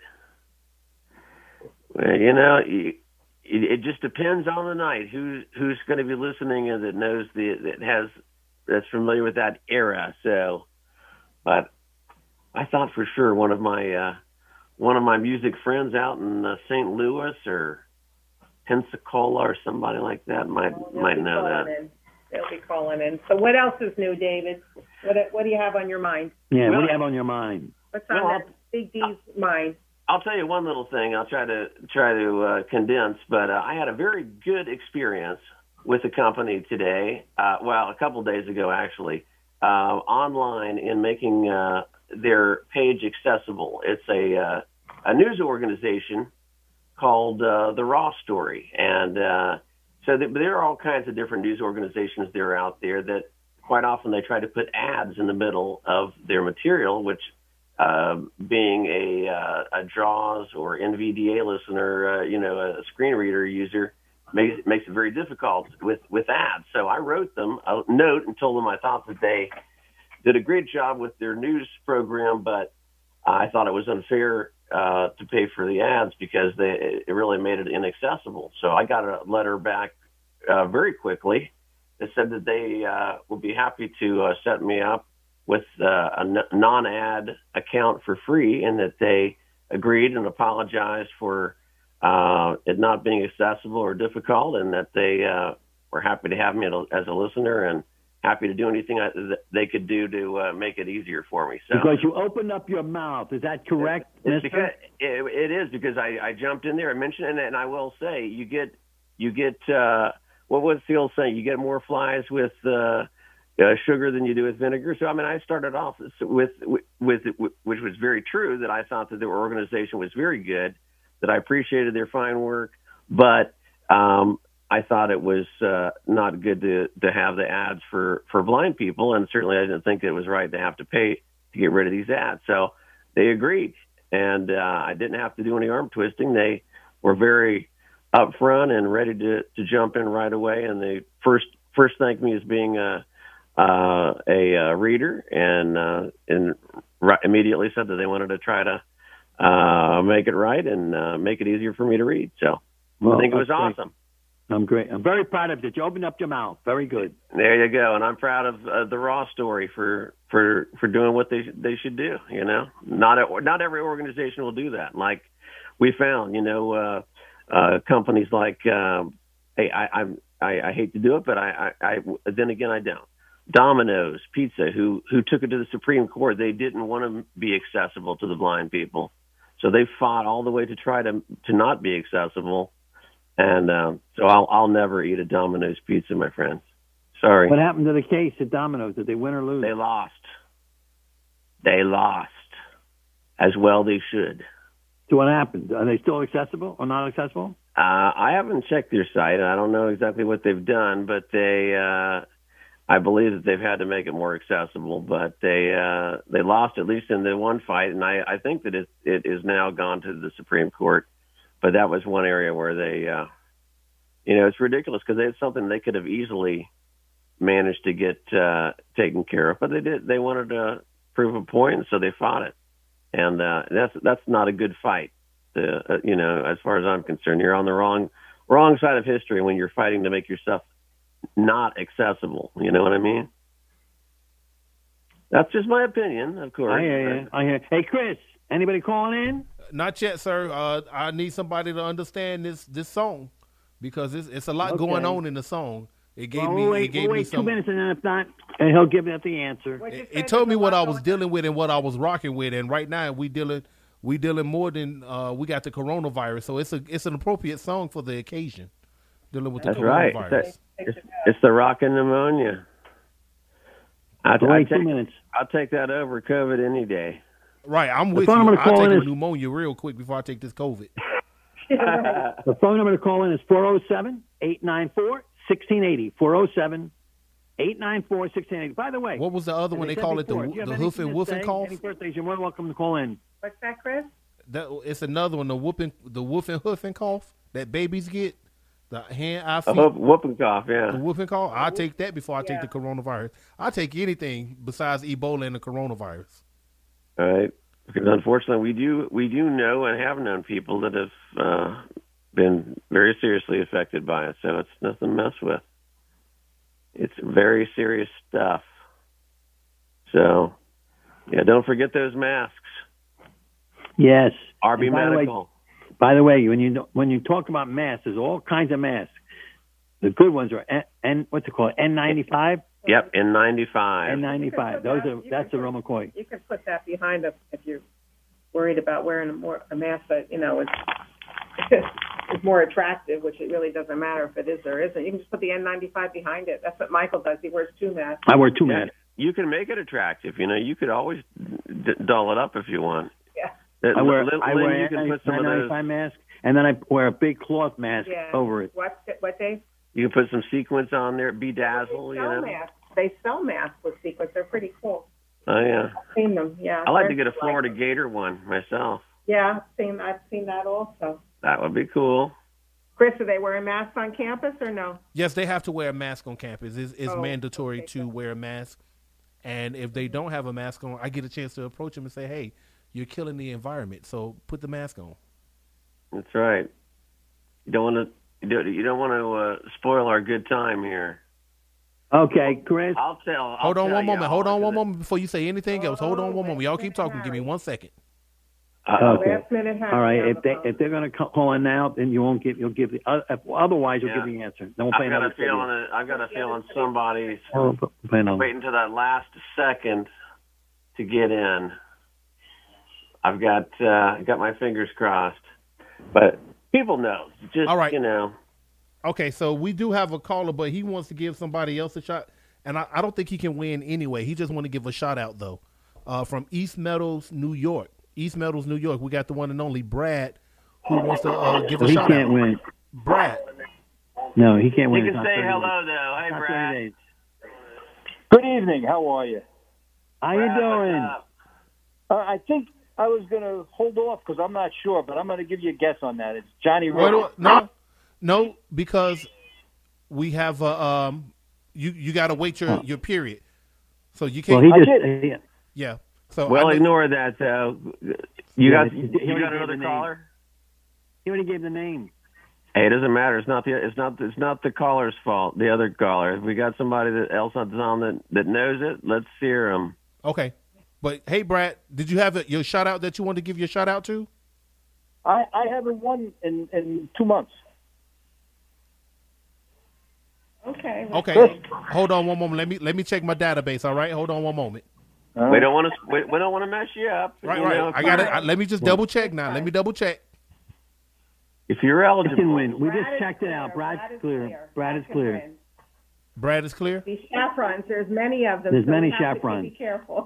Well, you know, it just depends on the night. Who's going to be listening and that knows that's familiar with that era. So, but I thought for sure one of my music friends out in St. Louis or Pensacola or somebody like that might know that.
They'll be calling in. So what else is new, David? What do you have on your mind?
Yeah, what do you have on your mind?
What's on that Big D's mind?
I'll tell you one little thing. I'll try to condense, but I had a very good experience with the company today. A couple of days ago, actually, online in making their page accessible. It's a news organization called The Raw Story, and so there are all kinds of different news organizations that are out there that quite often they try to put ads in the middle of their material, which being a JAWS or NVDA listener, a screen reader user, makes it very difficult with ads. So I wrote them a note and told them I thought that they did a great job with their news program, but I thought it was unfair to pay for the ads because it really made it inaccessible. So I got a letter back very quickly that said that they would be happy to set me up with a non-ad account for free, and that they agreed and apologized for it not being accessible or difficult, and that they were happy to have me as a listener and happy to do anything they could do to make it easier for me. So, because
you opened up your mouth, is that correct,
it's
mister?
Because it is, because I jumped in there and mentioned it, and I will say you get what was the old saying? You get more flies with sugar than you do with vinegar. So, I mean, I started off with which was very true, that I thought that their organization was very good, that I appreciated their fine work, but I thought it was not good to have the ads for blind people, and certainly I didn't think it was right to have to pay to get rid of these ads. So they agreed, and I didn't have to do any arm twisting. They were very upfront and ready to jump in right away, and they first thanked me as being a reader, and immediately said that they wanted to try to make it right and make it easier for me to read. So I think it was awesome.
I'm great. I'm very proud of it. You opened up your mouth. Very good.
There you go. And I'm proud of the Raw Story for doing what they should do. You know, not every organization will do that. Like we found, companies like, hey, I hate to do it, but I then again I don't. Domino's Pizza, who took it to the Supreme Court, they didn't want to be accessible to the blind people, so they fought all the way to try to not be accessible. And so I'll never eat a Domino's pizza, my friends. Sorry.
What happened to the case at Domino's? Did they win or lose?
They lost. As well they should.
So what happened? Are they still accessible or not accessible?
I haven't checked their site, and I don't know exactly what they've done, but I believe that they've had to make it more accessible. But they lost, at least in the one fight, and I think that it is now gone to the Supreme Court. But that was one area where they, it's ridiculous, because it's something they could have easily managed to get taken care of. But they did. They wanted to prove a point, and so they fought it. And that's not a good fight. As far as I'm concerned, you're on the wrong wrong side of history when you're fighting to make yourself not accessible. You know what I mean? That's just my opinion, of course.
I hear you. Hey, Chris, anybody calling in?
Not yet, sir. I need somebody to understand this song because it's a lot going on in the song. It gave me
2 minutes, and then if not, and he'll give us the answer.
It told me what I was dealing with and what I was rocking with, and right now we dealing more than we got the coronavirus, so it's an appropriate song for the occasion. Dealing with the coronavirus.
Right. It's the rockin' pneumonia. I'll take that over COVID any day.
Right, I'm with you. I'll take the pneumonia real quick before I take this COVID.
The phone number to call in is 407-894-1680. 407-894-1680. By the way,
what was the other one they call it? The hoof and woof and cough?
Any birthdays, you're more than welcome to call in.
What's that, Chris?
It's another one, the woof and hoof and cough that babies get. The hand, eye, feet.
Whoop and cough, yeah.
The whoop and cough. I'll take that before I take the coronavirus. I'll take anything besides Ebola and the coronavirus.
All right. Because unfortunately, we do know and have known people that have been very seriously affected by it. So it's nothing to mess with. It's very serious stuff. So, don't forget those masks.
Yes.
RB Medical.
By the way, when you talk about masks, there's all kinds of masks. The good ones are what's it called? N95.
Yep, N95.
N95. That's the Roman McCoy.
You can put that behind if you're worried about wearing a mask that it's more attractive, which it really doesn't matter if it is or isn't. You can just put the N95 behind it. That's what Michael does. He wears 2 masks.
I wear 2 masks.
You can make it attractive. You could always dull it up if you want.
Yeah. I wear an N95 mask, and then I wear a big cloth mask over it.
What day?
You can put some sequins on there, bedazzle.
They sell masks with sequins. They're pretty cool.
Oh yeah,
I've seen them. Yeah,
I like to get a Florida Gator one myself.
Yeah, I've seen that also.
That would be cool.
Chris, are they wearing masks on campus or no?
Yes, they have to wear a mask on campus. It's mandatory to wear a mask, and if they don't have a mask on, I get a chance to approach them and say, "Hey, you're killing the environment, so put the mask on."
That's right. You don't want to spoil our good time here.
Okay, Chris.
Hold on one moment before you say anything else. Hold on one moment. Y'all keep talking. Give me 1 second.
Okay. All right. If they're going to call in now, then you'll give the. Otherwise, you'll give the answer. Then we'll play another.
I've got a feeling somebody's waiting to that last second to get in. I've got my fingers crossed, but people know. Just
all right.
Okay,
so we do have a caller, but he wants to give somebody else a shot, and I don't think he can win anyway. He just want to give a shout out though, from East Meadows, New York. East Meadows, New York. We got the one and only Brad, who wants to give a shout out.
He can't win.
Brad.
No, he can't win.
You can say hello though. Hey, Brad.
Good evening. How are you?
How you doing?
I think I was going to hold off because I'm not sure, but I'm going to give you a guess on that. It's Johnny Rivers.
No, because we have you got to wait your period, so you can't.
Well, he just
yeah. So
ignore that though. You got another caller?
He already gave the name.
Hey, it doesn't matter. It's not the caller's fault. The other caller. If we got somebody else on that knows it, let's hear them.
Okay. But hey, Brad, did you have your shout out that you wanted to give your shout out to?
I haven't won in 2 months.
Okay.
Hold on one moment. Let me check my database. All right. Hold on one moment.
We don't want to mess you up.
Right. I got it. Let me just double check now. Let me double check.
If you're eligible,
can win. We just checked it out. Brad's clear. Brad is clear.
Brad is clear.
These chaperones, there's many of them.
There's many
chaperones. Be careful.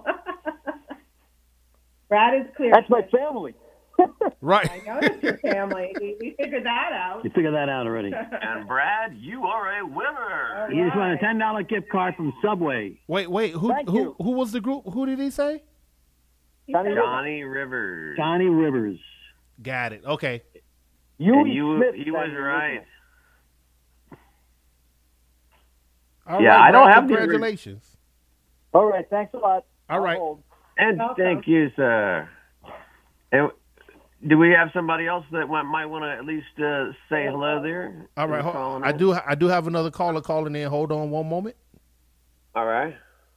Brad is clear.
That's my family.
Right.
I know that's your family. We figured that out.
You figured that out already.
And Brad, you are a winner.
You just won a $10 gift card from Subway.
Wait. Who was the group? Who did he say?
Johnny Rivers.
Johnny Rivers.
Got it. Okay.
He was right.
All right, I don't have congratulations.
All right, thanks a lot.
All right.
And thank you, sir. And Do we have somebody else that might want to at least say hello there?
All right, I do have another caller calling in. Hold on one moment.
All right.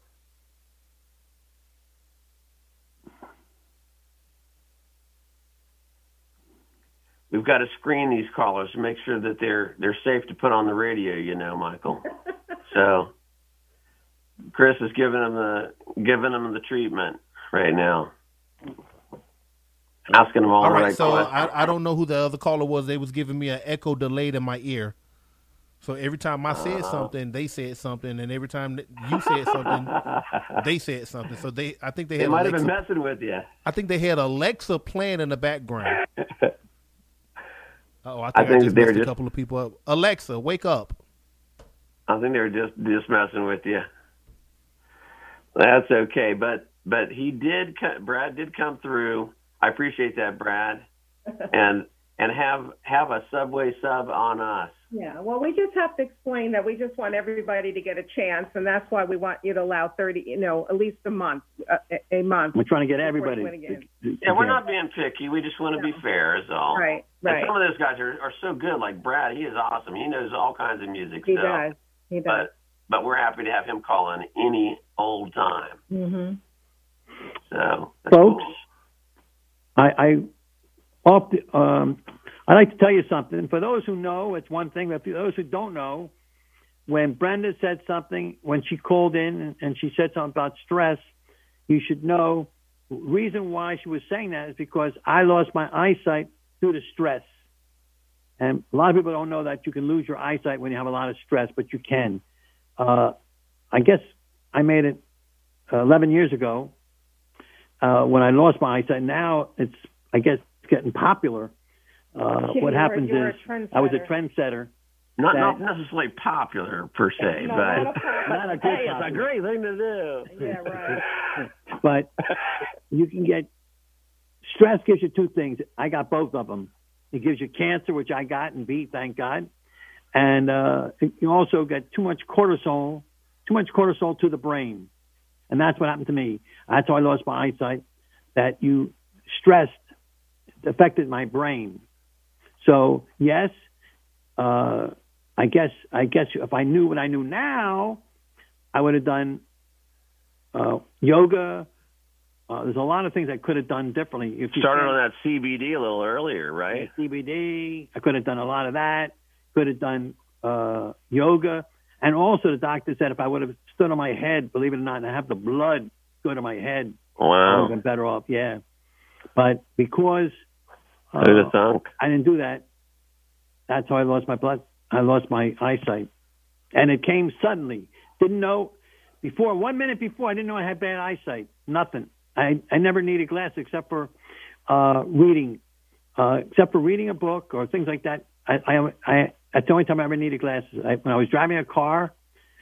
We've got to screen these callers to make sure that they're safe to put on the radio, Michael. So Chris is giving them the treatment right now. Asking them all the right
so
questions.
I don't know who the other caller was. They was giving me an echo delayed in my ear. So every time I said something, they said something, and every time you said something, they said something. So I think they
might have been messing with you.
I think they had Alexa playing in the background. I
think
I just
they were
messed a couple of people up. Alexa, wake up.
I think they were just messing with you. That's okay, but Brad did come through. I appreciate that, Brad, and have a Subway sub on us.
Yeah, well, we just have to explain that we just want everybody to get a chance, and that's why we want you to allow 30, at least a month. A month.
We're trying to get everybody.
Yeah, we're not being picky. We just want to be fair, is all.
Right.
And some of those guys are so good. Like Brad, he is awesome. He knows all kinds of music.
He does.
But we're happy to have him call in any old time.
Mm-hmm.
So,
folks, I'd like to tell you something. For those who know, it's one thing. But for those who don't know, when Brenda said something, when she called in and she said something about stress, you should know the reason why she was saying that is because I lost my eyesight due to stress. And a lot of people don't know that you can lose your eyesight when you have a lot of stress, but you can. I guess I made it 11 years ago when I lost my eyesight. Now it's getting popular. What happens is I was a trendsetter.
Not necessarily popular per se, but
not a good
hey, it's a great thing to do.
Yeah, right.
But you can get stress. Gives you two things. I got both of them. It gives you cancer, which I got and beat, thank God. And you also get too much cortisol to the brain, and that's what happened to me. That's how I lost my eyesight. That you stressed affected my brain. So yes, I guess if I knew what I knew now, I would have done yoga. There's a lot of things I could have done differently. If you
started on that CBD a little earlier, right?
CBD. I could have done a lot of that. Could have done yoga. And also the doctor said if I would have stood on my head, believe it or not, and I have the blood go to my head,
wow,
I would have been better off, yeah. But because I didn't do that, that's how I lost my blood. I lost my eyesight. And it came suddenly. Didn't know before, 1 minute before, I didn't know I had bad eyesight. Nothing. I never needed glasses except for reading a book or things like that. That's the only time I ever needed glasses. When I was driving a car,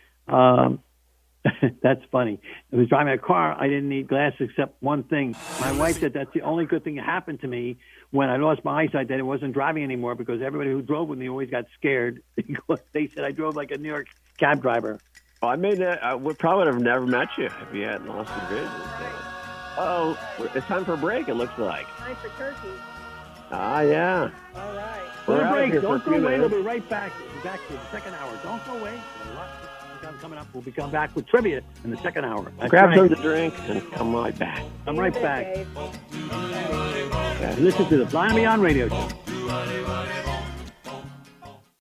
that's funny. I was driving a car, I didn't need glasses except one thing. My wife said that's the only good thing that happened to me when I lost my eyesight, that it wasn't driving anymore, because everybody who drove with me always got scared because they said I drove like a New York cab driver.
Well, I would probably have never met you if you hadn't lost your vision. So. It's time for a break, it looks like.
Time for turkey.
Yeah.
All right.
We're break. Don't go away. We'll be right back. We'll be back to the second hour. Don't go away. Coming up, we'll be coming back with trivia in the second hour.
Grab something to drink and come right back.
Come right back. Listen to the Blind Beyond Radio Show.